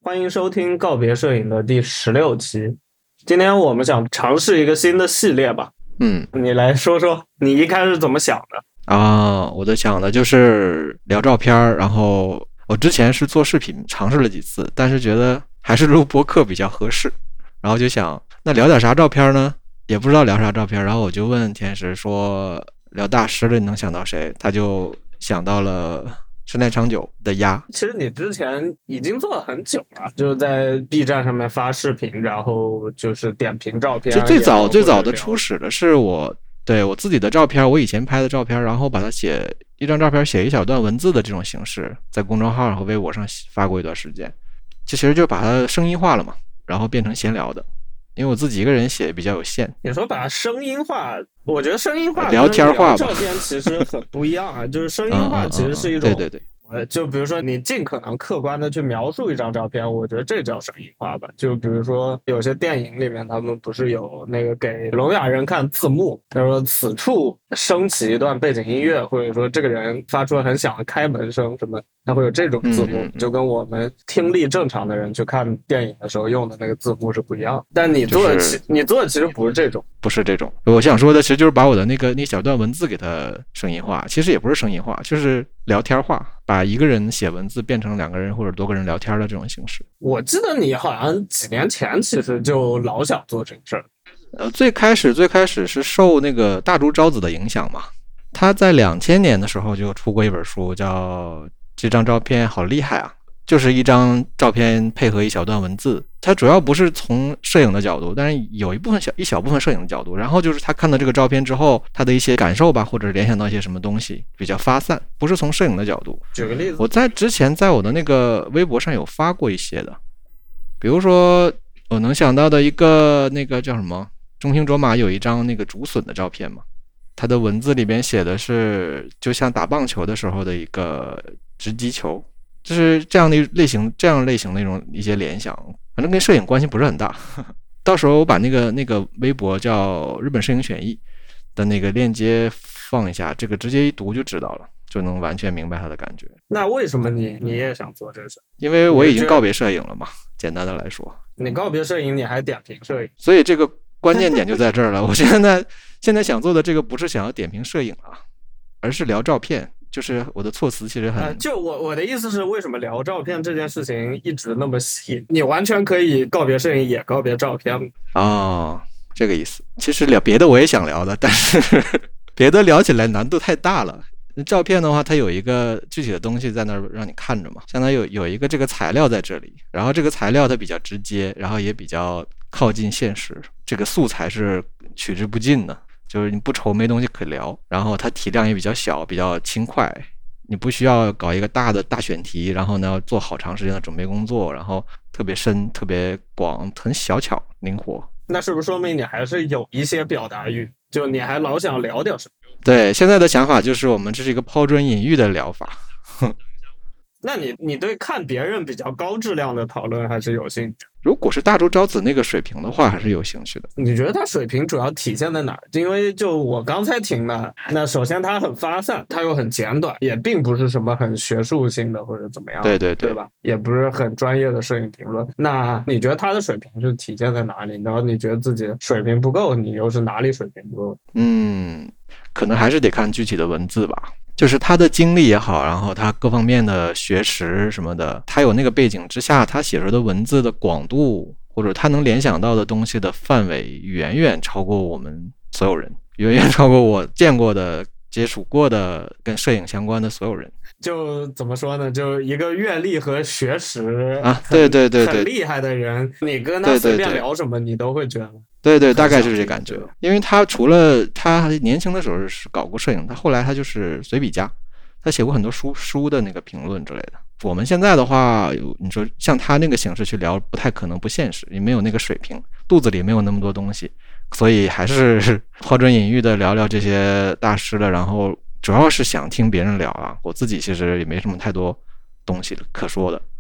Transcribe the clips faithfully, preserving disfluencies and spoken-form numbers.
欢迎收听告别摄影的第十六期。今天我们想尝试一个新的系列吧。 嗯， 你来说说你一开始怎么想的啊？我的想的就是聊照片，然后我之前是做视频尝试了几次，但是觉得还是录播客比较合适，然后就想那聊点啥照片呢？也不知道聊啥照片，然后我就问天石说聊大师了你能想到谁？他就想到了深濑长久的鸭。 其实你之前已经做了很久了，就是在 B 站上面发视频，然后就是点评照片。 就最早最早的初始的是我对我自己的照片，我以前拍的照片，然后把它写一张照片写一小段文字的这种形式，在公众号和微博上发过一段时间。其实就把它声音化了嘛，然后变成闲聊的。因为我自己一个人写比较有限。 你说把声音化，我觉得声音化聊天化吧， 照片其实很不一样啊。就是声音化其实是一种， 嗯嗯嗯对对对。 呃，就比如说你尽可能客观的去描述一张照片，我觉得这叫声音化吧。就比如说有些电影里面他们不是有那个给聋哑人看字幕，他说此处升起一段背景音乐，或者说这个人发出了很响的开门声什么，他会有这种字幕， 嗯嗯嗯就跟我们听力正常的人去看电影的时候用的那个字幕是不一样。但你做的、就是、你做的其实不是这种， 不是这种。我想说的其实就是把我的那个那小段文字给它声音化，其实也不是声音化，就是聊天化，把一个人写文字变成两个人或者多个人聊天的这种形式。 我记得你好像几年前其实就老想做这个事儿。 呃，最开始最开始是受那个大竹昭子的影响嘛，他在两千年的时候就出过一本书，叫《这张照片好厉害啊》，就是一张照片配合一小段文字。他主要不是从摄影的角度，但是有一部分小一小部分摄影的角度，然后就是他看到这个照片之后他的一些感受吧，或者联想到一些什么东西，比较发散，不是从摄影的角度。 举个例子， 我在之前在我的那个微博上有发过一些的，比如说我能想到的一个那个叫什么中兴卓玛有一张那个竹笋的照片嘛，他的文字里边写的是就像打棒球的时候的一个直击球，就是这样的类型这样类型的一种一些联想，反正跟摄影关系不是很大。到时候我把那个那个微博叫日本摄影选译的那个链接放一下，这个直接一读就知道了，就能完全明白他的感觉。 那为什么你你也想做这事？ 因为我已经告别摄影了嘛，简单的来说。 你告别摄影你还点评摄影， 所以这个关键点就在这儿了。我现在现在想做的这个不是想要点评摄影啊，而是聊照片。就是我的措辞其实很、呃、 就我我的意思是，为什么聊照片这件事情一直那么细？你完全可以告别摄影也告别照片哦，这个意思。其实聊别的我也想聊的，但是别的聊起来难度太大了。照片的话它有一个具体的东西在那儿让你看着嘛，相当于有有一个这个材料在这里，然后这个材料它比较直接，然后也比较靠近现实，这个素材是取之不尽的，就是你不愁没东西可聊，然后它体量也比较小，比较轻快，你不需要搞一个大的大选题，然后呢做好长时间的准备工作，然后特别深特别广，很小巧灵活。 那是不是说明你还是有一些表达欲，就你还老想聊点什么？ 对，现在的想法就是我们这是一个抛砖引玉的疗法。 那你你对看别人比较高质量的讨论还是有兴趣？ 如果是大竹昭子那个水平的话还是有兴趣的。 你觉得他水平主要体现在哪儿？因为就我刚才听的，那首先他很发散，他又很简短，也并不是什么很学术性的或者怎么样， 对对对， 对吧？也不是很专业的摄影评论。那你觉得他的水平是体现在哪里？然后你觉得自己水平不够，你又是哪里水平不够？ 嗯，可能还是得看具体的文字吧。就是他的经历也好，然后他各方面的学识什么的，他有那个背景之下，他写出的文字的广度或者他能联想到的东西的范围远远超过我们所有人，远远超过我见过的接触过的跟摄影相关的所有人。 就怎么说呢，就一个阅历和学识啊，对对对对， 很厉害的人，你跟他随便聊什么你都会觉得对对，大概就是这感觉。因为他除了他年轻的时候是搞过摄影，他后来他就是随笔家，他写过很多书书的那个评论之类的。我们现在的话，你说像他那个形式去聊不太可能，不现实，也没有那个水平，肚子里没有那么多东西，所以还是抛砖引玉的聊聊这些大师的，然后主要是想听别人聊啊，我自己其实也没什么太多东西可说的。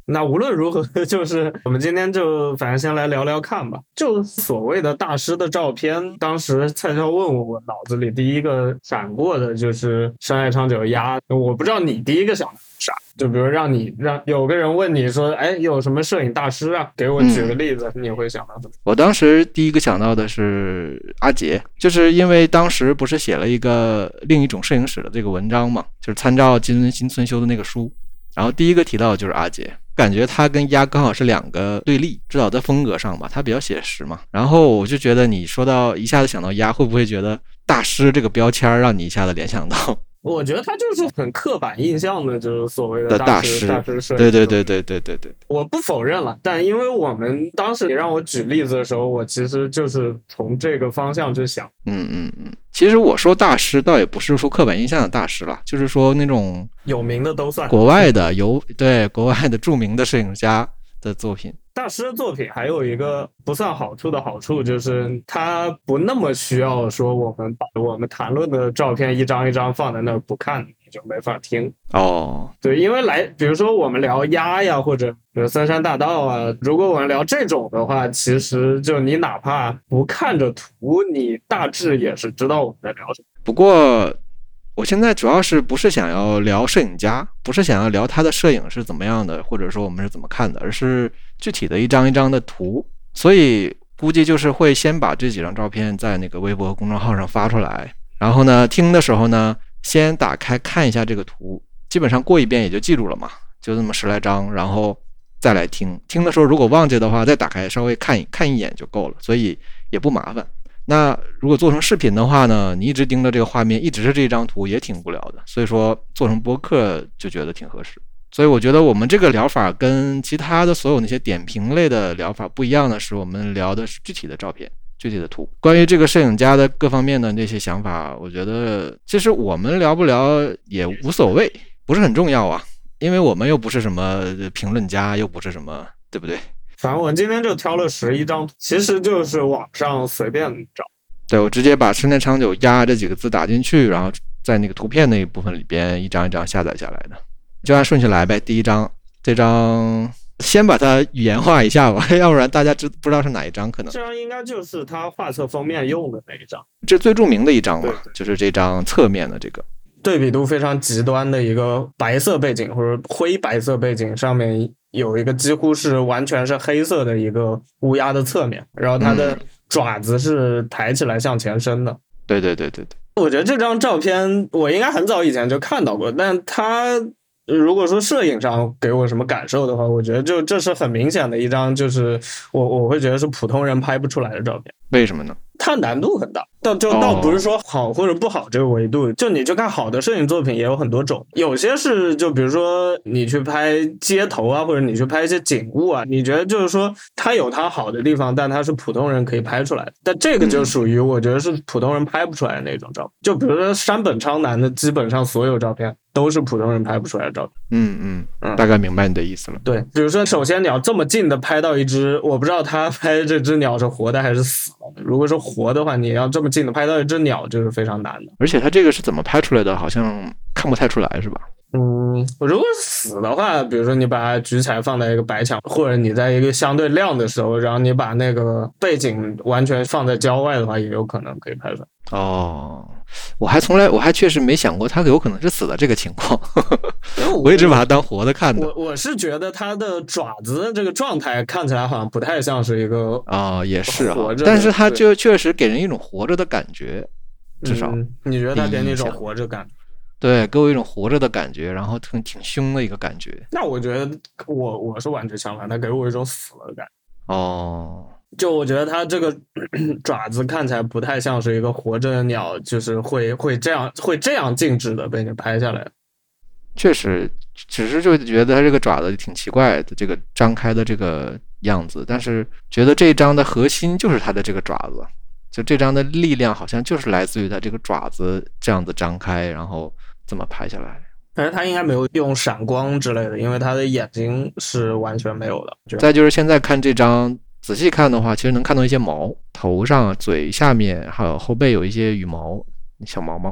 那无论如何，就是我们今天就反正先来聊聊看吧。就所谓的大师的照片，当时蔡超问我，我脑子里第一个闪过的就是山海长久鸭。我不知道你第一个想的是啥，就比如让你让有个人问你说，哎，有什么摄影大师啊？给我举个例子，嗯、你会想到什么？ 我当时第一个想到的是阿杰，就是因为当时不是写了一个另一种摄影史的这个文章嘛，就是参照金村新村修的那个书。然后第一个提到的就是阿杰，感觉他跟鸭刚好是两个对立，至少在风格上吧，他比较写实嘛。然后我就觉得你说到一下子想到鸭，会不会觉得大师这个标签让你一下子联想到？ 我觉得他就是很刻板印象的，就是所谓的大师，大师摄影。 对对对对对对对， 我不否认了，但因为我们当时你让我举例子的时候，我其实就是从这个方向去想。 嗯嗯嗯，其实我说大师倒也不是说刻板印象的大师了，就是说那种有名的都算， 国外的有对国外的著名的摄影家的作品。 大师的作品还有一个不算好处的好处，就是他不那么需要说我们把我们谈论的照片一张一张放在那儿不看，你就没法听。 哦， 对，因为来比如说我们聊鸭呀，或者比如森山大道啊，如果我们聊这种的话，其实就你哪怕不看着图，你大致也是知道我们在聊什么。 不过我现在主要是不是想要聊摄影家，不是想要聊他的摄影是怎么样的，或者说我们是怎么看的，而是具体的一张一张的图。所以估计就是会先把这几张照片在那个微博公众号上发出来，然后呢听的时候呢先打开看一下这个图，基本上过一遍也就记住了嘛，就那么十来张，然后再来听。听的时候如果忘记的话，再打开稍微看一看一眼就够了，所以也不麻烦。那如果做成视频的话呢，你一直盯着这个画面，一直是这张图也挺无聊的，所以说做成播客就觉得挺合适。所以我觉得我们这个疗法跟其他的所有那些点评类的疗法不一样的是，我们聊的是具体的照片、具体的图。关于这个摄影家的各方面的那些想法，我觉得其实我们聊不聊也无所谓，不是很重要啊，因为我们又不是什么评论家，又不是什么，对不对？ 反正我今天就挑了十一张图，其实就是网上随便找。 对，我直接把深田长久鸭这几个字打进去，然后在那个图片那一部分里边一张一张下载下来的。就按顺序来呗。第一张，这张先把它语言化一下吧，要不然大家知不知道是哪一张？可能这张应该就是他画册封面用的那一张， 这最著名的一张嘛， 对对， 就是这张侧面的这个。 对比度非常极端的一个白色背景或者灰白色背景，上面有一个几乎是完全是黑色的一个乌鸦的侧面，然后它的爪子是抬起来向前伸的。 嗯、对对对对对， 我觉得这张照片我应该很早以前就看到过，但它如果说摄影上给我什么感受的话，我觉得就这是很明显的一张，就是我我会觉得是普通人拍不出来的照片。 为什么呢？ 它难度很大，倒就倒不是说好或者不好这个维度，就你去看好的摄影作品也有很多种，有些是就比如说你去拍街头啊，或者你去拍一些景物啊，你觉得就是说它有它好的地方，但它是普通人可以拍出来的，但这个就属于我觉得是普通人拍不出来的那种照片。就比如说山本昌男的基本上所有照片都是普通人拍不出来的照片。 嗯嗯嗯，大概明白你的意思了。 对，比如说首先你要这么近的拍到一只，我不知道他拍这只鸟是活的还是死的，如果是活的话，你要这么近的拍到一只鸟就是非常难的。 而且他这个是怎么拍出来的，好像看不太出来是吧？ 嗯，如果死的话，比如说你把它举起来放在一个白墙，或者你在一个相对亮的时候，然后你把那个背景完全放在郊外的话，也有可能可以拍出来。 哦，我还从来我还确实没想过他有可能是死的这个情况，我一直把它当活的看的。 我我是觉得它的爪子这个状态看起来好像不太像是一个啊、哦，也是啊， 活着， 但是它就确实给人一种活着的感觉，至少、 嗯、你觉得它给你一种活着感？ 对，给我一种活着的感觉，然后挺挺凶的一个感觉。 那我觉得我我是完全相反，它给我一种死了的感觉。 哦， 就我觉得它这个爪子看起来不太像是一个活着的鸟，就是会会这样会这样静止的被你拍下来。 确实，只是就觉得它这个爪子挺奇怪的，这个张开的这个样子，但是觉得这一张的核心就是它的这个爪子，就这张的力量好像就是来自于它这个爪子这样子张开，然后这么拍下来。 但是他应该没有用闪光之类的，因为他的眼睛是完全没有的。 再就是现在看这张仔细看的话，其实能看到一些毛，头上、嘴下面还有后背有一些羽毛、小毛毛。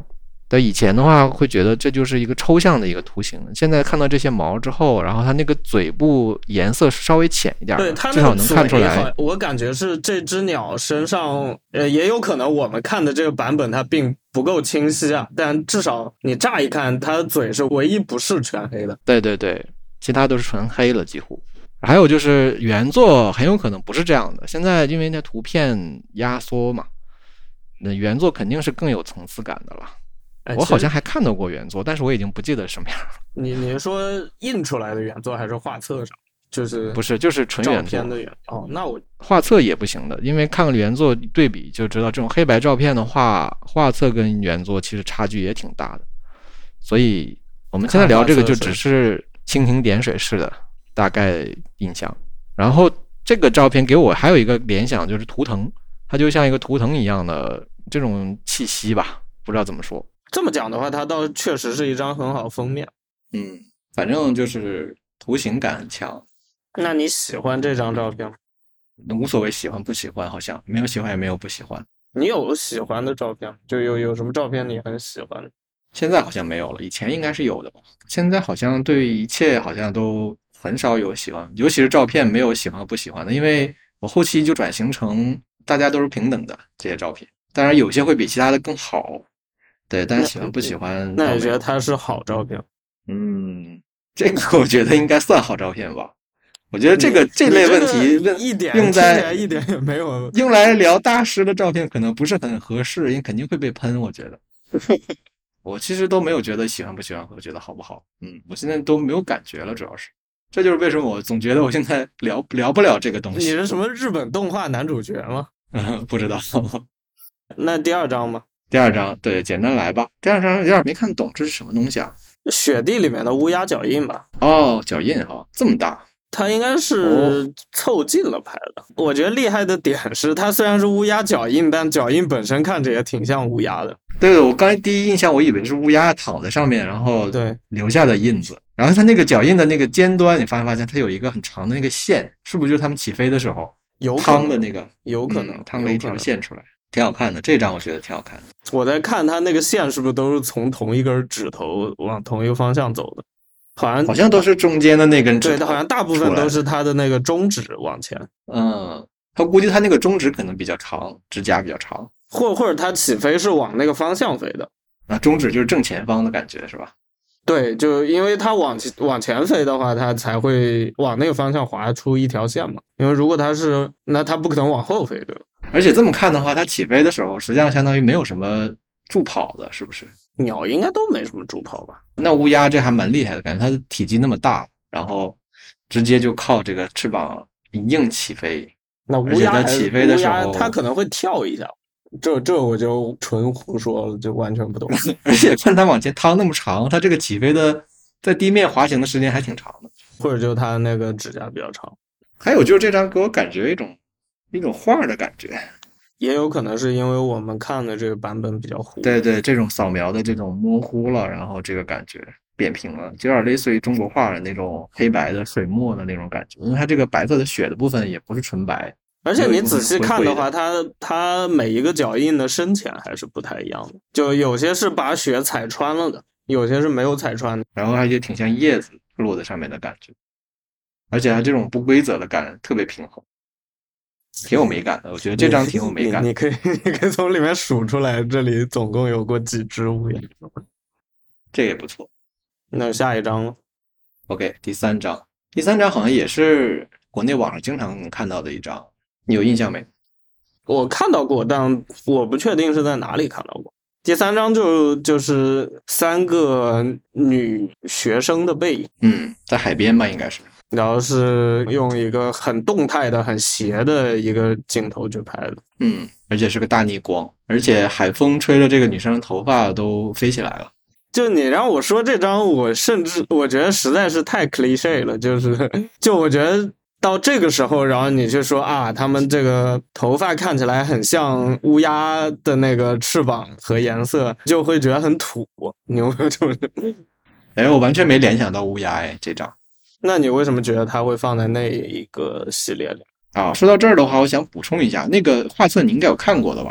对，以前的话会觉得这就是一个抽象的一个图形，现在看到这些毛之后，然后它那个嘴部颜色稍微浅一点， 对，它至少能看出来。 我感觉是这只鸟身上，呃，也有可能我们看的这个版本它并不够清晰啊，但至少你乍一看，它的嘴是唯一不是全黑的。 对对对，其他都是纯黑了几乎。还有就是原作很有可能不是这样的，现在因为那图片压缩嘛，那原作肯定是更有层次感的了。我好像还看到过原作，但是我已经不记得什么样了。 你你是说印出来的原作还是画册上？就是不是，就是纯原作的原哦，那我画册也不行的，因为看了原作对比就知道，这种黑白照片的话，画册跟原作其实差距也挺大的。所以我们现在聊这个就只是蜻蜓点水式的大概印象。然后这个照片给我还有一个联想，就是图腾，它就像一个图腾一样的这种气息吧，不知道怎么说。 这么讲的话，它倒确实是一张很好封面。 嗯，反正就是图形感很强。 那你喜欢这张照片吗？ 无所谓喜欢不喜欢，好像没有喜欢也没有不喜欢。 你有喜欢的照片，就有有什么照片你很喜欢？ 现在好像没有了，以前应该是有的吧。现在好像对一切好像都很少有喜欢，尤其是照片没有喜欢和不喜欢的，因为我后期就转型成大家都是平等的这些照片，当然有些会比其他的更好。对，但是喜欢不喜欢， 那你觉得它是好照片？ 嗯，这个我觉得应该算好照片吧。我觉得这个这类问题一点用在一点也没有用来聊大师的照片可能不是很合适，因为肯定会被喷。我觉得，我其实都没有觉得喜欢不喜欢和觉得好不好。嗯，我现在都没有感觉了，主要是这就是为什么我总觉得我现在聊聊不了这个东西。 你是什么日本动画男主角吗？ 嗯，不知道。 那第二张吗？ 第二张，对，简单来吧。第二张有点没看懂，这是什么东西啊？ 雪地里面的乌鸦脚印吧？ 哦，脚印啊，这么大。 它应该是凑近了拍的。哦，我觉得厉害的点是，它虽然是乌鸦脚印，但脚印本身看着也挺像乌鸦的。 对，我刚才第一印象我以为是乌鸦躺在上面，然后对留下的印子。然后它那个脚印的那个尖端，你发现发现它有一个很长的那个线，是不是就是他们起飞的时候趟的那个？ 有可能趟了一条线出来，挺好看的。这张我觉得挺好看的。 我在看它那个线是不是都是从同一根指头往同一个方向走的？好像好像都是中间的那根指头， 对，好像大部分都是它的那个中指往前。 嗯，他估计他那个中指可能比较长，指甲比较长， 或或者它起飞是往那个方向飞的。 啊，中指就是正前方的感觉是吧？ 对，就因为它往往前飞的话，它才会往那个方向划出一条线嘛。因为如果它是，那它不可能往后飞，对吧？ 而且这么看的话，它起飞的时候实际上相当于没有什么助跑的，是不是？ 鸟应该都没什么助跑吧？ 那乌鸦这还蛮厉害的，感觉它的体积那么大，然后直接就靠这个翅膀硬起飞。 那乌鸦它起飞的时候， 它可能会跳一下。这这我就纯胡说了，就完全不懂。 而且看它往前趟那么长，它这个起飞的在地面滑行的时间还挺长的， 或者就它那个指甲比较长。 还有就是这张给我感觉一种一种画的感觉。 也有可能是因为我们看的这个版本比较糊， 对对，这种扫描的这种模糊了，然后这个感觉扁平了，就有点类似于中国画的那种黑白的水墨的那种感觉，因为它这个白色的血的部分也不是纯白， 而且你仔细看的话，它它每一个脚印的深浅还是不太一样的，就有些是把血踩穿了的，有些是没有踩穿的， 然后还也挺像叶子落在上面的感觉，而且它这种不规则的感特别平衡。挺有美感的，我觉得这张挺有美感的。 你, 你可以，你可以从里面数出来，这里总共有过几只乌鸦。 这也不错。 那下一张了。 OK， 第三张，第三张好像也是国内网上经常能看到的一张，你有印象没？ 我看到过，但我不确定是在哪里看到过。第三张就就是三个女学生的背影， 嗯，在海边吧，应该是。 然后是用一个很动态的、很斜的一个镜头去拍的， 嗯，而且是个大逆光，而且海风吹着这个女生的头发都飞起来了。 就你让我说这张，我甚至我觉得实在是太 cliché 了，就是就我觉得到这个时候，然后你就说啊，他们这个头发看起来很像乌鸦的那个翅膀和颜色，就会觉得很土。你有没有这么？ 哎，我完全没联想到乌鸦哎，这张。 那你为什么觉得它会放在那一个系列里？ 啊，说到这儿的话，我想补充一下，那个画册你应该有看过的吧？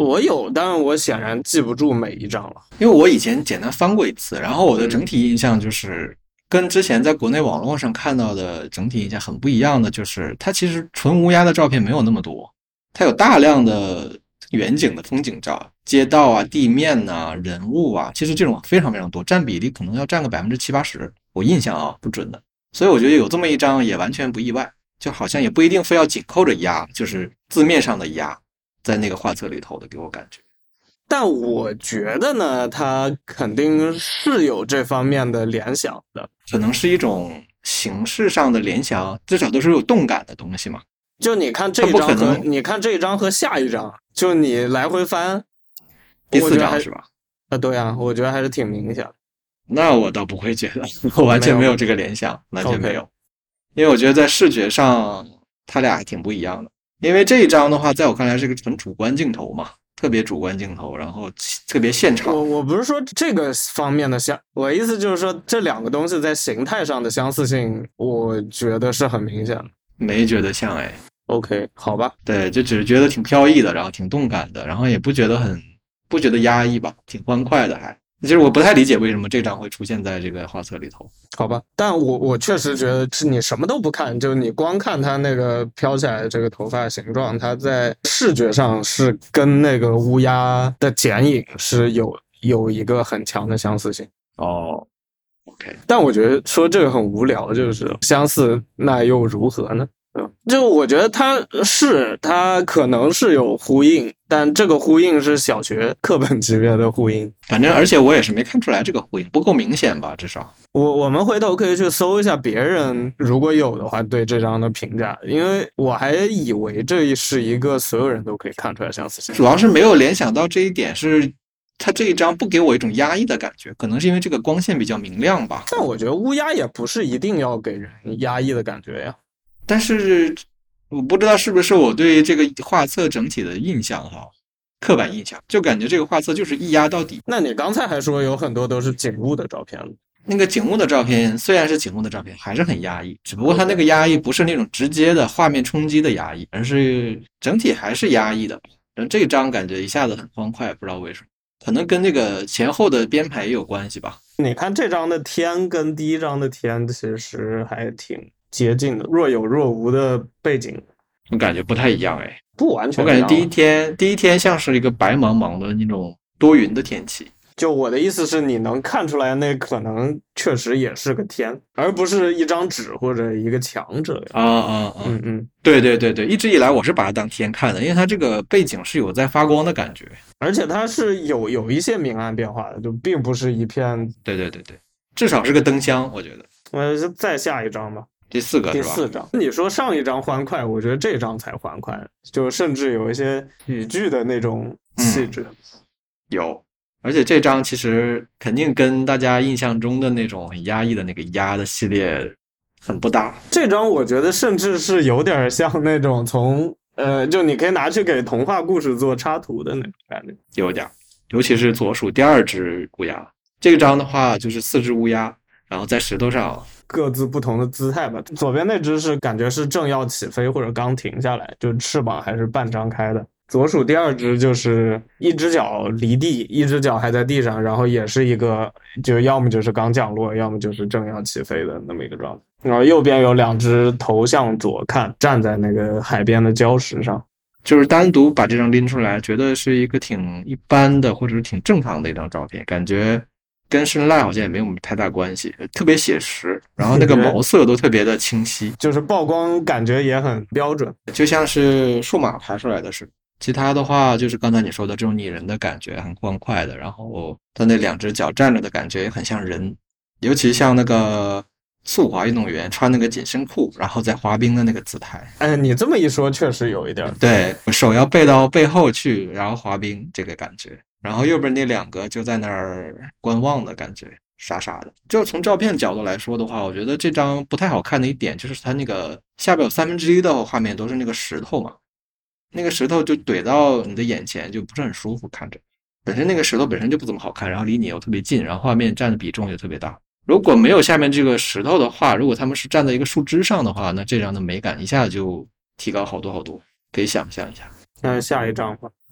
我有，但是我显然记不住每一张了。 因为我以前简单翻过一次，然后我的整体印象就是跟之前在国内网络上看到的整体印象很不一样的，就是它其实纯乌鸦的照片没有那么多，它有大量的远景的风景照，街道啊、地面啊、人物啊，其实这种非常非常多，占比例可能要占个百分之七八十，我印象啊不准的。所以我觉得有这么一张也完全不意外，就好像也不一定非要紧扣着鸦，就是字面上的鸦，在那个画册里头的给我感觉。 但我觉得呢，他肯定是有这方面的联想的， 可能是一种形式上的联想，至少都是有动感的东西嘛。 就你看这一张和你看这一张和下一张，就你来回翻， 第四张是吧？ 啊，对啊，我觉得还是挺明显的。 那我倒不会觉得，我完全没有这个联想，完全没有。因为我觉得在视觉上，它俩还挺不一样的。因为这一张的话，在我看来是个纯主观镜头嘛，特别主观镜头，然后特别现场。 我我不是说这个方面的相，我意思就是说这两个东西在形态上的相似性，我觉得是很明显的。 没觉得像哎。 OK， 好吧。 对，就只是觉得挺飘逸的，然后挺动感的，然后也不觉得很不觉得压抑吧，挺欢快的还。其实我不太理解为什么这张会出现在这个画册里头。 好吧，但我我确实觉得是你什么都不看，就你光看它那个飘起来的这个头发形状，它在视觉上是跟那个乌鸦的剪影是有有一个很强的相似性。 哦 ，OK。 但我觉得说这个很无聊，就是相似那又如何呢？就我觉得它是它可能是有呼应，但这个呼应是小学课本级别的呼应。 反正而且我也是没看出来这个呼应，不够明显吧，至少。 我我们回头可以去搜一下别人如果有的话对这张的评价，因为我还以为这是一个所有人都可以看出来相似性。 主要是没有联想到这一点，是它这一张不给我一种压抑的感觉，可能是因为这个光线比较明亮吧。 但我觉得乌鸦也不是一定要给人压抑的感觉呀。 但是我不知道是不是我对这个画册整体的印象哈，刻板印象，就感觉这个画册就是一压到底。 那你刚才还说有很多都是景物的照片， 那个景物的照片虽然是景物的照片，还是很压抑，只不过它那个压抑不是那种直接的画面冲击的压抑，而是整体还是压抑的。然后这张感觉一下子很欢快，不知道为什么，可能跟这个前后的编排也有关系吧。 你看这张的天跟第一张的天其实还挺接近的，若有若无的背景， 我感觉不太一样哎， 不完全一样。 我感觉第一天第一天像是一个白茫茫的那种多云的天气。 就我的意思是你能看出来那可能确实也是个天，而不是一张纸或者一个墙之类的。 啊啊啊！ 嗯嗯， 对对对对，一直以来我是把它当天看的，因为它这个背景是有在发光的感觉， 而且它是有有一些明暗变化的，就并不是一片。 对对对对，至少是个灯箱，我觉得。 呃，再下一张吧。 第四个是吧？ 第四张，你说上一张欢快，我觉得这张才欢快，就甚至有一些语句的那种气质。 嗯、有，而且这张其实肯定跟大家印象中的那种很压抑的那个压的系列很不搭。 这张我觉得甚至是有点像那种从呃，就你可以拿去给童话故事做插图的那种感觉。 有点，尤其是左数第二只乌鸦，这张的话就是四只乌鸦，然后在石头上。 各自不同的姿态吧，左边那只是感觉是正要起飞或者刚停下来，就翅膀还是半张开的。左数第二只就是一只脚离地，一只脚还在地上，然后也是一个就要么就是刚降落，要么就是正要起飞的那么一个状态。然后右边有两只头向左看，站在那个海边的礁石上。 就是单独把这张拎出来，觉得是一个挺一般的或者是挺正常的一张照片，感觉跟深赖好像也没有太大关系，特别写实，然后那个毛色都特别的清晰， 就是曝光感觉也很标准， 就像是数码拍出来的似的。其他的话就是刚才你说的这种拟人的感觉，很欢快的，然后他那两只脚站着的感觉也很像人，尤其像那个速滑运动员穿那个紧身裤然后在滑冰的那个姿态。 哎，你这么一说确实有一点， 对，手要背到背后去然后滑冰这个感觉，然后右边那两个就在那儿观望的感觉，傻傻的。就从照片角度来说的话，我觉得这张不太好看的一点就是它那个下边有三分之一的画面都是那个石头嘛，那个石头就怼到你的眼前就不是很舒服看着，本身那个石头本身就不怎么好看，然后离你又特别近，然后画面占的比重也特别大。如果没有下面这个石头的话，如果他们是站在一个树枝上的话，那这张的美感一下就提高好多好多，可以想象一下。 那下一张吧。 好，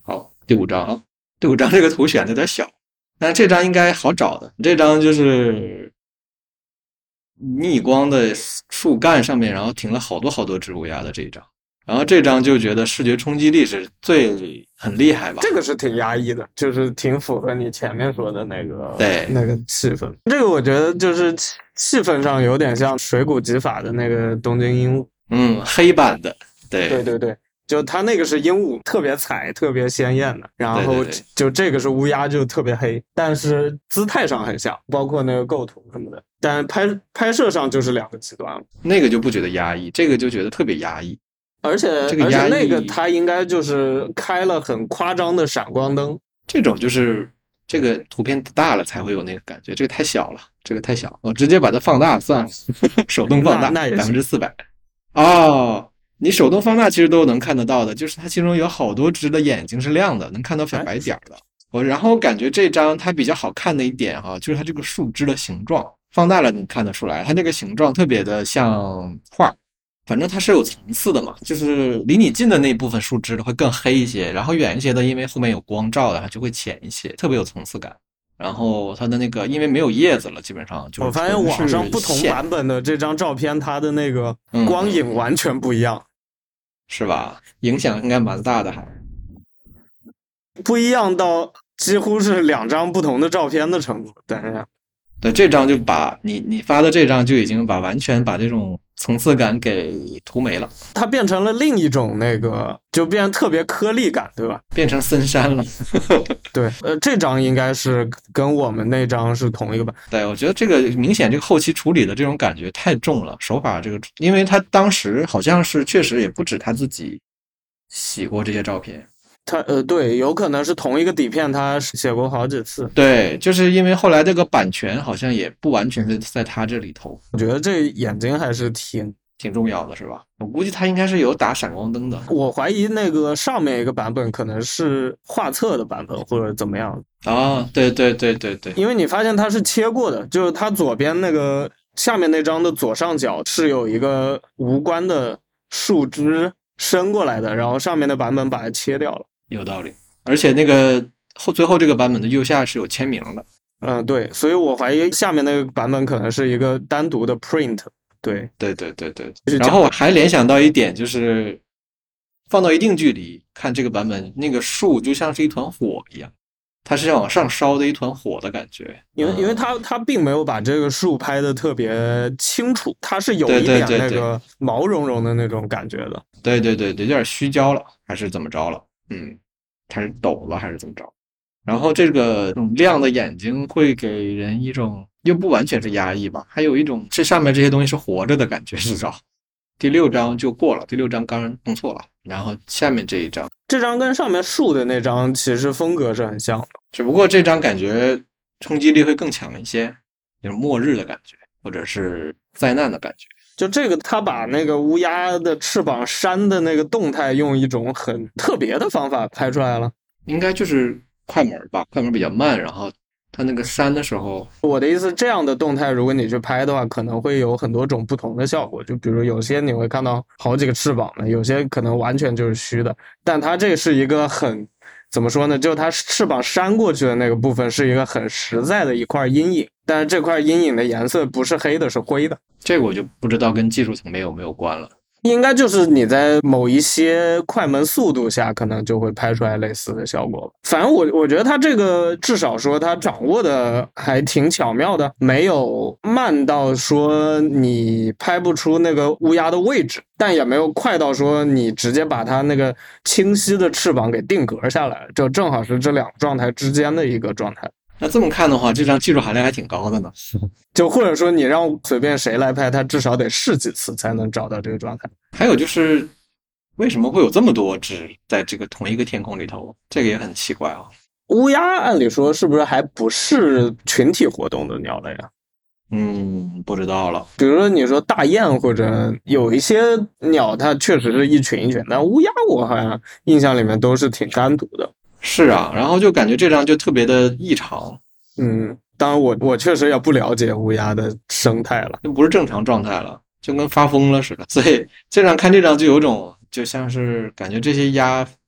第五张，第五张这个图选的有点小，但这张应该好找的。这张就是逆光的树干上面，然后停了好多好多只乌鸦的这一张。然后这张就觉得视觉冲击力是最很厉害吧， 这个是挺压抑的，就是挺符合你前面说的那个对那个气氛。这个我觉得就是气氛上有点像水谷吉法的那个东京鹦鹉， 嗯，黑版的，对对对对，就它那个是鹦鹉，特别彩，特别鲜艳的，然后对对对就这个是乌鸦，就特别黑，但是姿态上很像，包括那个构图什么的，但拍拍摄上就是两个极端了。 那个就不觉得压抑，这个就觉得特别压抑。 而且而这个压抑且那个它应该就是开了很夸张的闪光灯， 这种就是这个图片大了才会有那个感觉，这个太小了，这个太小，我直接把它放大算了，手动放大百分之四百。哦，你手动放大其实都能看得到的，就是它其中有好多只的眼睛是亮的，能看到小白点的。我然后感觉这张它比较好看的一点哈、啊，就是它这个树枝的形状，放大了你看得出来，它这个形状特别的像画。反正它是有层次的嘛，就是离你近的那部分树枝的会更黑一些，然后远一些的因为后面有光照的它就会浅一些，特别有层次感。然后它的那个因为没有叶子了，基本上就是我发现网上不同版本的这张照片它的那个光影完全不一样、嗯、 是吧？影响应该蛮大的，还不一样到几乎是两张不同的照片的程度。等一下， 对，这张就把你你发的这张就已经把完全把这种层次感给涂没了， 它变成了另一种那个，就变成特别颗粒感，对吧？ 变成森山了。 对，呃，这张应该是跟我们那张是同一个版。 对，我觉得这个明显这个后期处理的这种感觉太重了，手法这个，因为他当时好像是确实也不止他自己洗过这些照片。 他呃，对，有可能是同一个底片，他写过好几次。 对，就是因为后来这个版权好像也不完全是在他这里头。 我觉得这眼睛还是挺挺重要的，是吧？我估计他应该是有打闪光灯的。 我怀疑那个上面一个版本可能是画册的版本，或者怎么样。 哦，对对对对对， 因为你发现它是切过的，就是它左边那个下面那张的左上角是有一个无关的树枝伸过来的，然后上面的版本把它切掉了。 有道理，而且那个后最后这个版本的右下是有签名的。 嗯，对，所以我怀疑下面那个版本可能是一个单独的 print。对对对对对，然后我还联想到一点，就是放到一定距离看这个版本，那个树就像是一团火一样，它是往上烧的一团火的感觉。 因为因为它它并没有把这个树拍的特别清楚，它是有一点那个毛茸茸的那种感觉的。 对对对对，有点虚焦了，还是怎么着了？嗯，还是抖了，还是怎么着？然后这个亮的眼睛会给人一种又不完全是压抑吧，还有一种这上面这些东西是活着的感觉，至少。第六章就过了，第六章刚弄错了，然后下面这一章， 这张跟上面树的那张其实风格是很像的， 只不过这张感觉冲击力会更强一些，就是末日的感觉，或者是灾难的感觉。 就这个他把那个乌鸦的翅膀扇的那个动态用一种很特别的方法拍出来了， 应该就是快门吧，快门比较慢，然后它那个扇的时候， 我的意思，这样的动态如果你去拍的话，可能会有很多种不同的效果。就比如有些你会看到好几个翅膀的，有些可能完全就是虚的。但它这是一个很怎么说呢？就它翅膀扇过去的那个部分是一个很实在的一块阴影，但是这块阴影的颜色不是黑的，是灰的。 这个我就不知道跟技术层面有没有关了。 应该就是你在某一些快门速度下，可能就会拍出来类似的效果。反正我我觉得他这个至少说他掌握的还挺巧妙的，没有慢到说你拍不出那个乌鸦的位置，但也没有快到说你直接把它那个清晰的翅膀给定格下来，就正好是这两个状态之间的一个状态。 那这么看的话，这张技术含量还挺高的呢。 就或者说你让随便谁来拍，他至少得试几次才能找到这个状态。 还有就是为什么会有这么多只在这个同一个天空里头，这个也很奇怪啊。 乌鸦按理说是不是还不是群体活动的鸟类啊？ 嗯，不知道了。 比如说你说大雁或者有一些鸟它确实是一群一群，但乌鸦我好像印象里面都是挺单独的。 是啊，然后就感觉这张就特别的异常。 嗯，当然我我确实也不了解乌鸦的生态了， 就不是正常状态了，就跟发疯了似的。所以这张看这张就有种就像是感觉这些鸭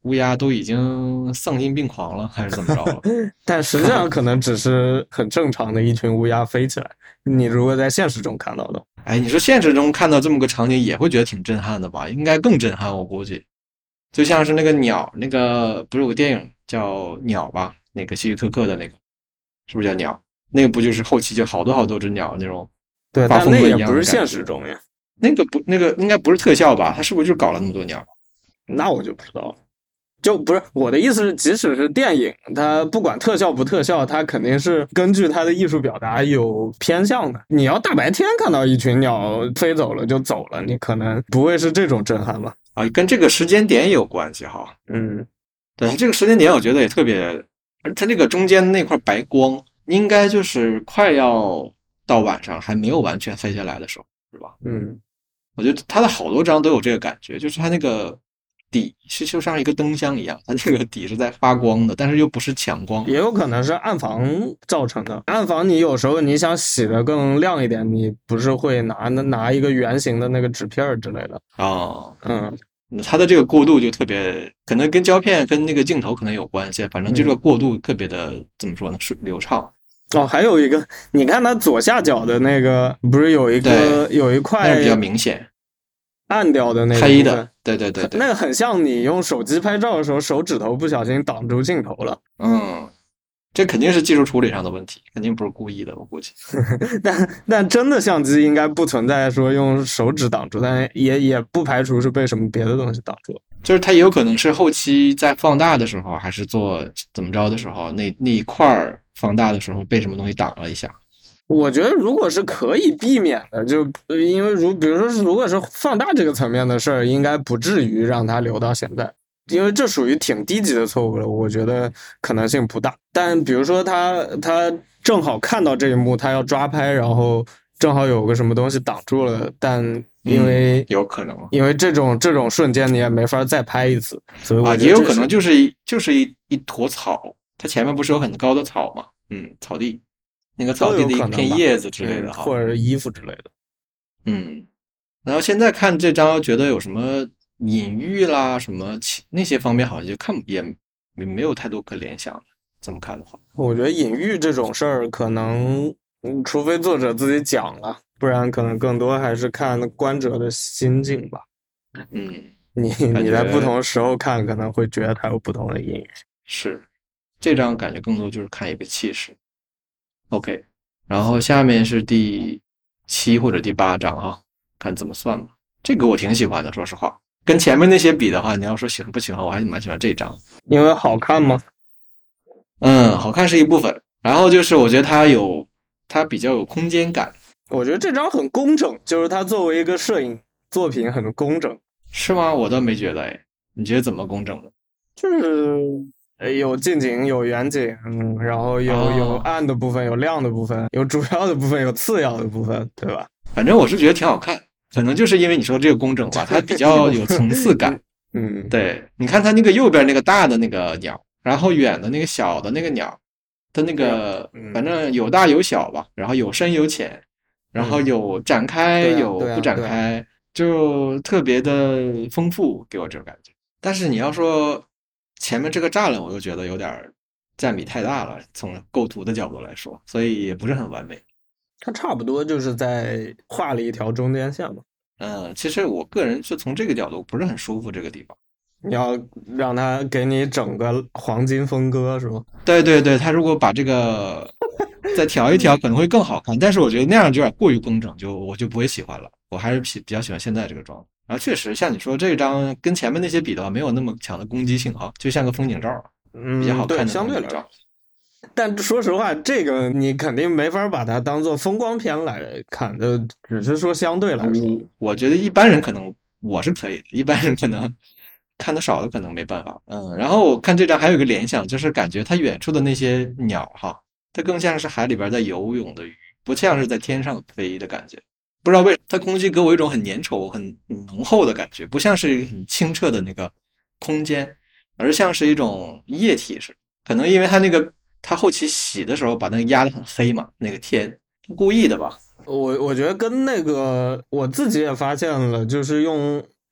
乌鸦都已经丧心病狂了，还是怎么着了？ 但实际上可能只是很正常的一群乌鸦飞起来。你如果在现实中看到的， 哎，你说现实中看到这么个场景也会觉得挺震撼的吧？应该更震撼，我估计。就像是那个鸟，那个不是有个电影叫《鸟》吧？那个希区柯克的那个，是不是叫鸟？那个不就是后期就好多好多只鸟那种对， 发但那也疯了一样的不是现感觉？ 实中呀。 那个不，那个应该不是特效吧？他是不是就搞了那么多鸟？ 那我就不知道了。就不是我的意思是，即使是电影，它不管特效不特效，它肯定是根据它的艺术表达有偏向的。你要大白天看到一群鸟飞走了就走了，你可能不会是这种震撼吧？ 啊，跟这个时间点有关系哈。 嗯， 对，这个时间点我觉得也特别，而它这个中间那块白光，应该就是快要到晚上还没有完全飞下来的时候，是吧？ 嗯， 我觉得它的好多张都有这个感觉，就是它那个底是就像一个灯箱一样，它这个底是在发光的，但是又不是强光。 也有可能是暗房造成的。暗房你有时候你想洗得更亮一点，你不是会拿拿一个圆形的那个纸片之类的。 哦， 嗯， 它的这个过渡就特别，可能跟胶片跟那个镜头可能有关系，反正就这个过渡特别的、嗯、怎么说呢，是流畅。 哦，还有一个，你看它左下角的那个，不是有一个有一块比较明显。 暗掉的那个黑的，对对对对， 那个很像你用手机拍照的时候，手指头不小心挡住镜头了。 嗯，这肯定是技术处理上的问题，肯定不是故意的，我估计。 但但真的相机应该不存在说用手指挡住，但也也不排除是被什么别的东西挡住。 就是它也有可能是后期在放大的时候，还是做怎么着的时候，那那一块放大的时候被什么东西挡了一下。 我觉得如果是可以避免的，就因为如比如说是如果是放大这个层面的事儿，应该不至于让它留到现在，因为这属于挺低级的错误了，我觉得可能性不大。但比如说他他正好看到这一幕，他要抓拍，然后正好有个什么东西挡住了，但因为、 嗯、有可能， 因为这种这种瞬间你也没法再拍一次，所以我啊，也有可能就是一就是一一坨草，它前面不是有很高的草吗？嗯，草地。那个草地的一片叶子之类的、 嗯、或者衣服之类的。 嗯，然后现在看这张，觉得有什么隐喻啦，什么那些方面好像就看也没有太多可联想的。这么看的话， 我觉得隐喻这种事儿，可能嗯，除非作者自己讲了，不然可能更多还是看观者的心境吧。 嗯， 你你在不同时候看，可能会觉得它有不同的隐喻。 是，这张感觉更多就是看一个气势。OK， 然后下面是第七或者第八章啊，看怎么算吧。这个我挺喜欢的，说实话，跟前面那些比的话，你要说喜欢不喜欢，我还是蛮喜欢这张。 因为好看吗？ 嗯，好看是一部分，然后就是我觉得它有，它比较有空间感。 我觉得这张很工整，就是它作为一个摄影作品很工整。 是吗？我倒没觉得哎，你觉得怎么工整的？ 就是有近景，有远景，嗯，然后有、哦、有暗的部分，有亮的部分，有主要的部分，有次要的部分，对吧？ 反正我是觉得挺好看，可能就是因为你说这个工整吧，它比较有层次感。 嗯， 对，你看它那个右边那个大的那个鸟，然后远的那个小的那个鸟，它那个、嗯、反正有大有小吧，然后有深有浅，然后有展开、 嗯、 有不展开， 啊啊、 就特别的丰富，给我这种感觉。但是你要说前面这个栅栏，我又觉得有点占比太大了，从构图的角度来说，所以也不是很完美。 它差不多就是在画了一条中间线嘛。 嗯，其实我个人是从这个角度不是很舒服这个地方。 你要让他给你整个黄金分割是吗？ 对对对，他如果把这个再调一调，可能会更好看。但是我觉得那样就有点过于工整，就我就不会喜欢了。我还是比比较喜欢现在这个状态。然后确实像你说这张跟前面那些比的话，没有那么强的攻击性啊，就像个风景照， 嗯， 比较好看的相对来说。但说实话，这个你肯定没法把它当做风光片来看，就只是说相对来说。 我我觉得一般人可能我是可以的，一般人可能看得少的可能没办法。嗯，然后我看这张还有一个联想，就是感觉它远处的那些鸟哈，它更像是海里边在游泳的鱼，不像是在天上飞的感觉。不知道为什么，它空气给我一种很粘稠、很浓厚的感觉，不像是一个很清澈的那个空间，而像是一种液体似的。可能因为它那个它后期洗的时候把那个压得很黑嘛，那个天故意的吧。 我我觉得跟那个我自己也发现了，就是用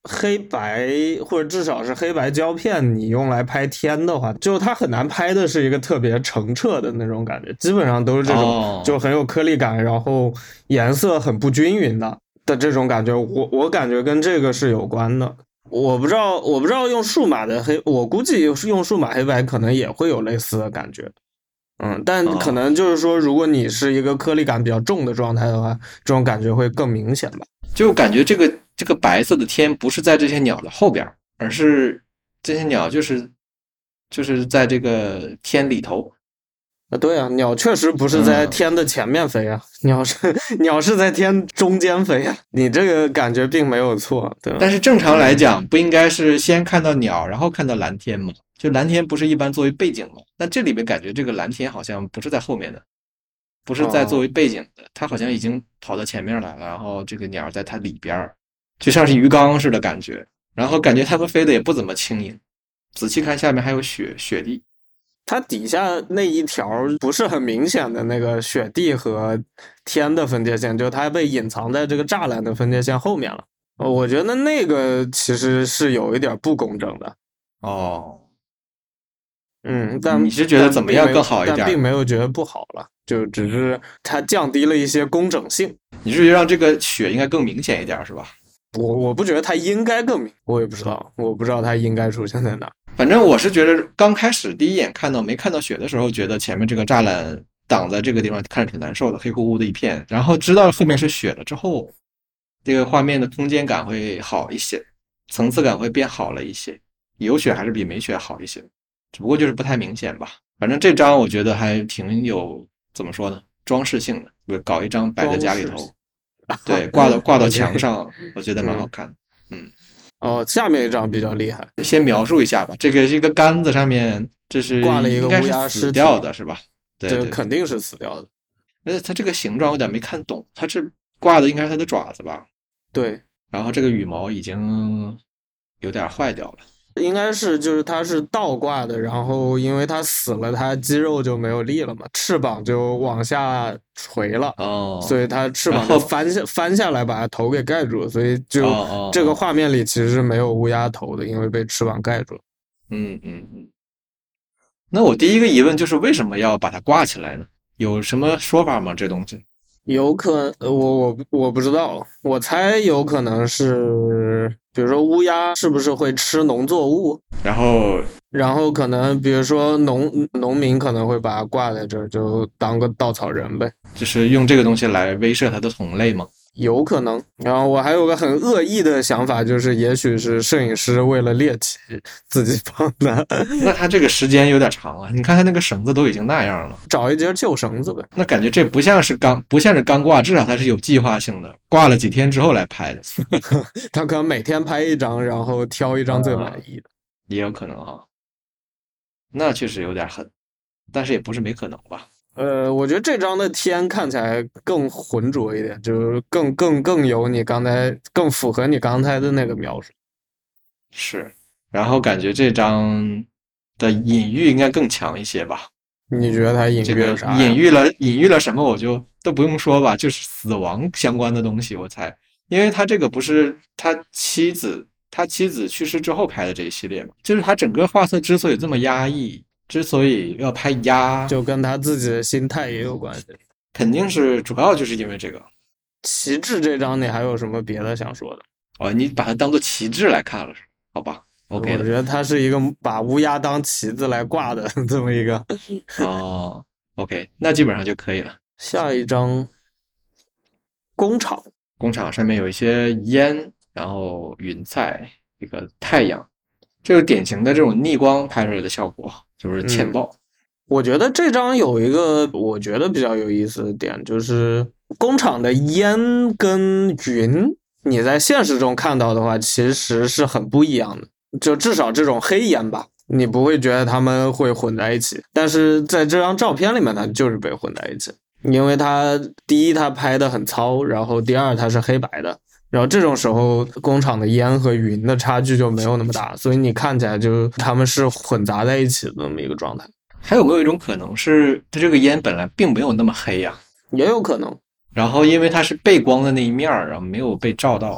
黑白或者至少是黑白胶片，你用来拍天的话，就它很难拍的是一个特别澄澈的那种感觉，基本上都是这种、 哦、 就很有颗粒感，然后颜色很不均匀的的这种感觉。我我感觉跟这个是有关的。我不知道，我不知道用数码的黑，我估计用数码黑白可能也会有类似的感觉。嗯，但可能就是说，如果你是一个颗粒感比较重的状态的话，这种感觉会更明显吧。 就感觉这个这个白色的天不是在这些鸟的后边，而是这些鸟就是就是在这个天里头。 啊，对啊，鸟确实不是在天的前面飞啊，嗯、鸟是鸟是在天中间飞啊，你这个感觉并没有错，对吧？ 但是正常来讲，不应该是先看到鸟，然后看到蓝天吗？就蓝天不是一般作为背景吗？但这里面感觉这个蓝天好像不是在后面的，不是在作为背景的，它好像已经跑到前面来了，然后这个鸟在它里边，就像是鱼缸似的感觉，然后感觉它们飞的也不怎么轻盈。仔细看下面还有雪雪地。 它底下那一条不是很明显的那个雪地和天的分界线，就它被隐藏在这个栅栏的分界线后面了。我觉得那个其实是有一点不公正的。 哦， 嗯，但你是觉得怎么样更好一点？ 但并没有觉得不好了，就只是它降低了一些工整性。 你是觉得让这个雪应该更明显一点是吧？ 我我不觉得它应该更明，我也不知道，我不知道它应该出现在哪。 反正我是觉得刚开始第一眼看到没看到雪的时候，觉得前面这个栅栏挡在这个地方看着挺难受的，黑乎乎的一片。然后知道后面是雪了之后，这个画面的空间感会好一些，层次感会变好了一些。有雪还是比没雪好一些，只不过就是不太明显吧。反正这张我觉得还挺有怎么说呢，装饰性的，搞一张摆在家里头，对，挂到挂到墙上，我觉得蛮好看的。嗯。 哦，下面一张比较厉害。 先描述一下吧，这个是一个杆子上面，这是挂了一个乌鸦尸体， 死掉的是吧？对， 这肯定是死掉的。 而且它这个形状有点没看懂，它是挂的应该是它的爪子吧？ 对。 然后这个羽毛已经有点坏掉了。 应该是就是它是倒挂的，然后因为它死了，它肌肉就没有力了嘛，翅膀就往下垂了， 哦， 所以它翅膀就翻下翻下来把它头给盖住了，所以就、 哦哦、 这个画面里其实是没有乌鸦头的，因为被翅膀盖住了。 嗯嗯嗯。那我第一个疑问就是为什么要把它挂起来呢？有什么说法吗？这东西？ 有可我我我不知道，我猜有可能是，比如说乌鸦是不是会吃农作物， 然后然后可能比如说农农民可能会把它挂在这儿，就当个稻草人呗， 就是用这个东西来威慑它的同类吗？ 有可能。然后我还有个很恶意的想法，就是也许是摄影师为了猎奇自己放的。 那他这个时间有点长啊，你看他那个绳子都已经那样了， 找一节旧绳子呗。 那感觉这不像是刚不像是刚挂，至少它是有计划性的，挂了几天之后来拍的。 他可能每天拍一张，然后挑一张最满意的， 啊、也有可能啊。那确实有点狠，但是也不是没可能吧。 呃，我觉得这张的天看起来更浑浊一点，就是更更更有你刚才更符合你刚才的那个描述。 是，然后感觉这张的隐喻应该更强一些吧？ 你觉得它隐喻了啥？ 隐喻了隐喻了什么？我就都不用说吧，就是死亡相关的东西，我猜，因为他这个不是他妻子他妻子去世之后拍的这一系列嘛，就是他整个画册之所以这么压抑。之所以要拍鸭， 就跟他自己的心态也有关系， 肯定是主要就是因为这个。 旗帜这张你还有什么别的想说的？ 哦，你把它当做旗帜来看了，好吧 ？OK 我觉得它是一个把乌鸦当旗子来挂的这么一个。 哦 ，OK， 那基本上就可以了。 下一张，工厂， 工厂上面有一些烟，然后云彩，一个太阳，这个典型的这种逆光拍出来的效果。就是欠爆、嗯。 我觉得这张有一个我觉得比较有意思的点，就是工厂的烟跟云，你在现实中看到的话，其实是很不一样的。就至少这种黑烟吧，你不会觉得他们会混在一起。但是在这张照片里面，它就是被混在一起，因为它第一它拍的很糙，然后第二它是黑白的。然后这种时候，工厂的烟和云的差距就没有那么大，所以你看起来就他们是混杂在一起的那么一个状态。 还有没有一种可能是，它这个烟本来并没有那么黑呀、 啊？也有可能。 然后因为它是背光的那一面，然后没有被照到。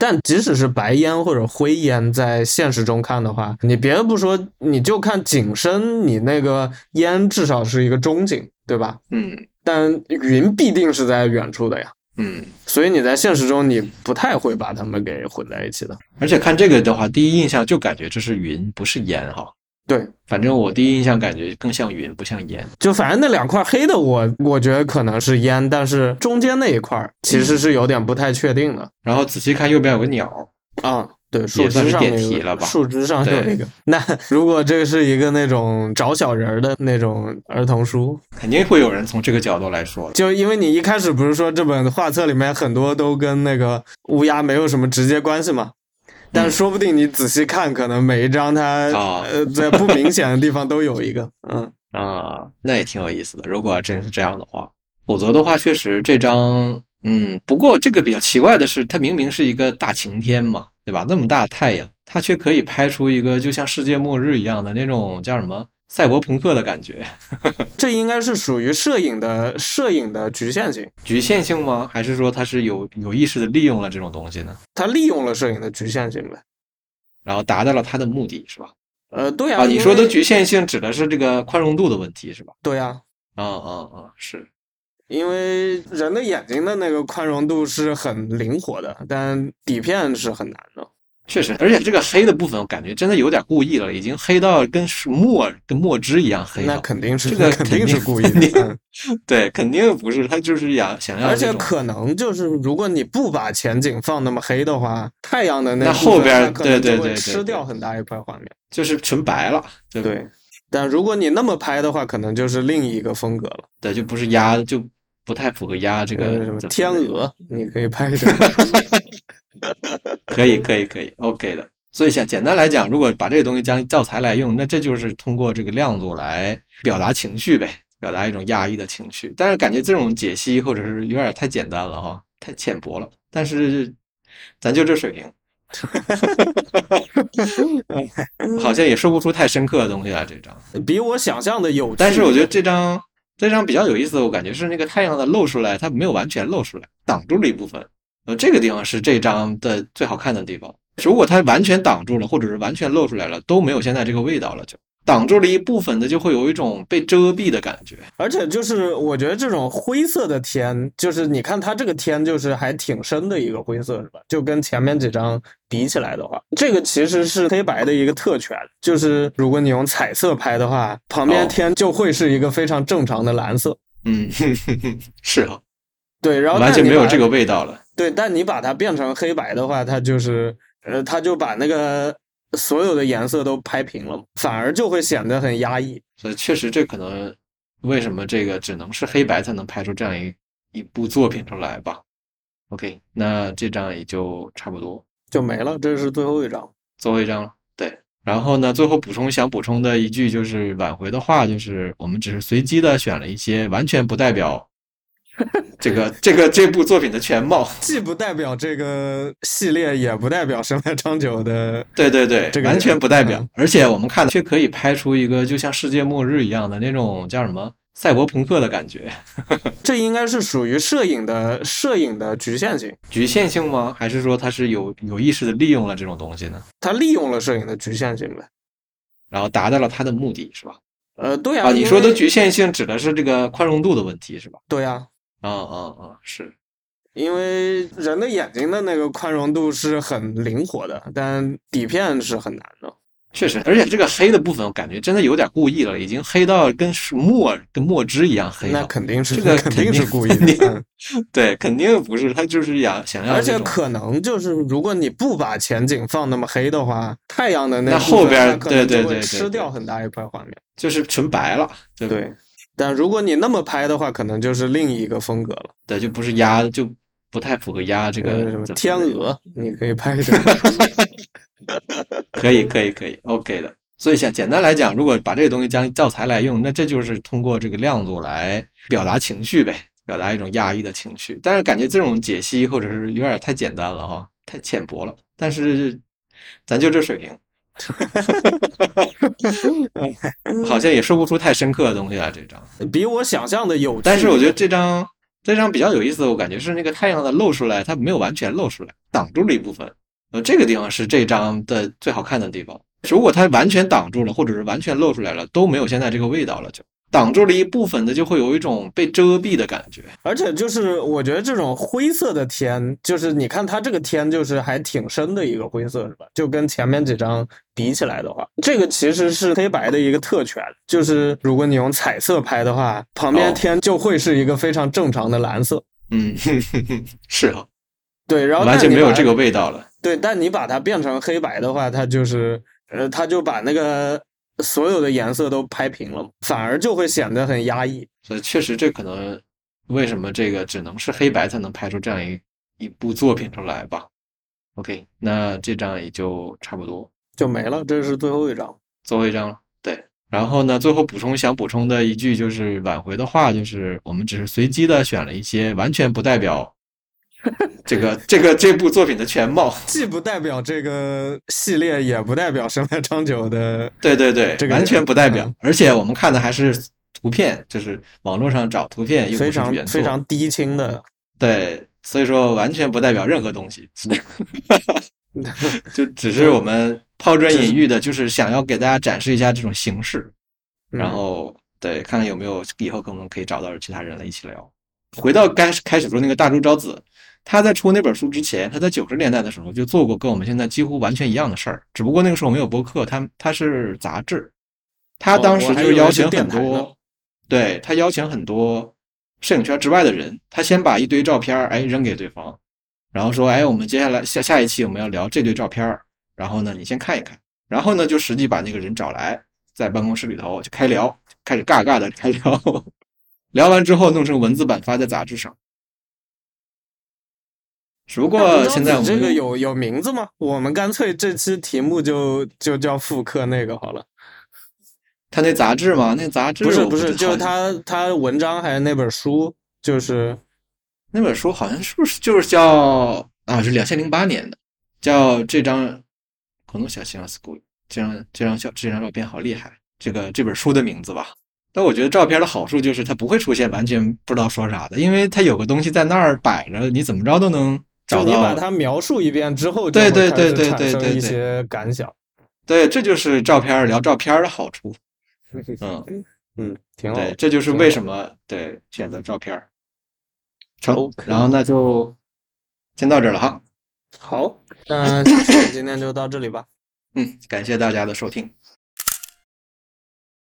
但即使是白烟或者灰烟，在现实中看的话，你别的不说，你就看景深，你那个烟至少是一个中景，对吧？ 嗯， 但云必定是在远处的呀。 嗯， 所以你在现实中你不太会把它们给混在一起的。 而且看这个的话，第一印象就感觉这是云，不是烟哈。 对， 反正我第一印象感觉更像云，不像烟。 就反正那两块黑的我，我我觉得可能是烟，但是中间那一块其实是有点不太确定的。嗯、 然后仔细看右边有个鸟啊。对，树枝上点题了吧？ 树枝上有一个。那如果这是一个那种找小人的那种儿童书， 肯定会有人从这个角度来说。 就因为你一开始不是说这本画册里面很多都跟那个乌鸦没有什么直接关系吗？但说不定你仔细看，可能每一张它、 哦、 呃在不明显的地方都有一个。嗯啊，那也挺有意思的。如果真是这样的话，否则的话，确实这张。嗯，不过这个比较奇怪的是，它明明是一个大晴天嘛，对吧？那么大太阳，它却可以拍出一个就像世界末日一样的那种叫什么赛博朋克的感觉。 这应该是属于摄影的摄影的局限性。 局限性吗？还是说它是有有意识的利用了这种东西呢？ 它利用了摄影的局限性呗， 然后达到了它的目的，是吧？ 呃，对啊。 啊，你说的局限性指的是这个宽容度的问题，是吧？ 对啊。 啊啊啊，是。 因为人的眼睛的那个宽容度是很灵活的，但底片是很难的。 确实，而且这个黑的部分我感觉真的有点故意了，已经黑到跟墨跟墨汁一样黑了。 那肯定是这个肯定是故意的。 对，肯定不是，他就是想想要。 而且可能就是如果你不把前景放那么黑的话，太阳的那后边对对对吃掉很大一块画面， 就是纯白了。对不对。但如果你那么拍的话，可能就是另一个风格了。 对，就不是鸭，就不太符合鸭这个、呃、 什么天鹅，你可以拍一张。 可以可以可以 OK 的。所以想简单来讲，如果把这个东西当教材来用，那这就是通过这个亮度来表达情绪呗，表达一种压抑的情绪。但是感觉这种解析或者是有点太简单了哈，太浅薄了。但是咱就这水平。好像也说不出太深刻的东西来，这张比我想象的有趣。 但是我觉得这张这张比较有意思的，我感觉是那个太阳的露出来，它没有完全露出来，挡住了一部分。呃，这个地方是这张的最好看的地方。如果它完全挡住了，或者是完全露出来了，都没有现在这个味道了。就挡住了一部分的，就会有一种被遮蔽的感觉。 而且就是我觉得这种灰色的天，就是你看它这个天就是还挺深的一个灰色，是吧？就跟前面几张比起来的话，这个其实是黑白的一个特权，就是如果你用彩色拍的话，旁边天就会是一个非常正常的蓝色。 嗯，是啊。 对，然后完全没有这个味道了。 对，但你把它变成黑白的话，它就是呃，它就把那个所有的颜色都拍平了，反而就会显得很压抑。 所以确实这可能为什么这个只能是黑白才能拍出这样一一部作品出来吧。OK， 那这张也就差不多就没了，这是最后一张， 最后一张了。对，然后呢，最后补充想补充的一句就是挽回的话，就是我们只是随机的选了一些，完全不代表这个这个这部作品的全貌， 既不代表这个系列，也不代表神来长久的。 对对对， 这个完全不代表。嗯、而且我们看却可以拍出一个就像世界末日一样的那种叫什么赛博朋克的感觉。 这应该是属于摄影的摄影的局限性。 局限性吗？还是说它是有有意识的利用了这种东西呢？ 它利用了摄影的局限性呗， 然后达到了它的目的，是吧？ 呃，对啊。 啊，你说的局限性指的是这个宽容度的问题，是吧？ 对啊。 啊啊啊！是， 因为人的眼睛的那个宽容度是很灵活的，但底片是很难的。 确实，而且这个黑的部分我感觉真的有点故意了，已经黑到跟墨跟墨汁一样黑了。 那肯定是这个肯定是故意的。对，肯定不是，他就是想想要。 而且可能就是如果你不把前景放那么黑的话，太阳的那那后边对对对吃掉很大一块画面， 就是纯白了。对。 对，但如果你那么拍的话，可能就是另一个风格了。 对，就不是鸭，就不太符合鸭这个、呃、 什么天鹅，你可以拍一张。 可以可以可以 OK 的。所以想简单来讲，如果把这个东西当教材来用，那这就是通过这个亮度来表达情绪呗，表达一种压抑的情绪。但是感觉这种解析或者是有点太简单了哈，太浅薄了。但是咱就这水平。好像也说不出太深刻的东西来，这张比我想象的有趣。 但是我觉得这张这张比较有意思的，我感觉是那个太阳的露出来，它没有完全露出来，挡住了一部分。呃，这个地方是这张的最好看的地方。如果它完全挡住了，或者是完全露出来了，都没有现在这个味道了。就挡住了一部分的，就会有一种被遮蔽的感觉。 而且就是我觉得这种灰色的天，就是你看它这个天就是还挺深的一个灰色，是吧？就跟前面几张比起来的话，这个其实是黑白的一个特权，就是如果你用彩色拍的话，旁边天就会是一个非常正常的蓝色。 嗯，是啊。 对，然后完全没有这个味道了。 对，但你把它变成黑白的话，它就是呃，它就把那个所有的颜色都拍平了，反而就会显得很压抑。 所以确实这可能为什么这个只能是黑白才能拍出这样一一部作品出来吧。OK， 那这张也就差不多就没了，这是最后一张， 最后一张了。对，然后呢，最后补充想补充的一句就是挽回的话，就是我们只是随机的选了一些，完全不代表这个这个这部作品的全貌， 既不代表这个系列，也不代表神来长久的。 对对对， 这个完全不代表。 嗯、 而且我们看的还是图片，就是网络上找图片，又不是非常原作， 非常低清的。 对，所以说完全不代表任何东西，就只是我们抛砖引玉的，就是想要给大家展示一下这种形式，然后对，看看有没有以后可能可以找到其他人来一起聊。回到开开始说那个大竹昭子，他在出那本书之前，他在九十年代的时候就做过跟我们现在几乎完全一样的事儿，只不过那个时候没有播客，他他是杂志，他当时就邀请很多， 哦、 对，他邀请很多摄影圈之外的人，他先把一堆照片哎扔给对方，然后说哎，我们接下来下下一期我们要聊这堆照片，然后呢你先看一看，然后呢就实际把那个人找来，在办公室里头就开聊，开始尬尬的开聊。聊完之后弄成文字版发在杂志上。只不过现在我们这个有有名字吗？我们干脆这期题目就就叫复刻那个好了。 他那杂志吗？那杂志不是不是， 就是他他文章还是那本书？就是那本书好像是不是就是叫啊？是两千零八年的，叫这张可能小西洋 school 这张这张小这张照片好厉害，这个这本书的名字吧。但我觉得照片的好处就是它不会出现完全不知道说啥的，因为它有个东西在那儿摆着，你怎么着都能找到。 就你把它描述一遍之后， 对对对对对对，一些感想。 对，这就是照片聊照片的好处。嗯嗯，挺好。 对，这就是为什么对选择照片。成， okay. 然后那就先到这儿了哈。 好，那今天就到这里吧。 嗯，感谢大家的收听。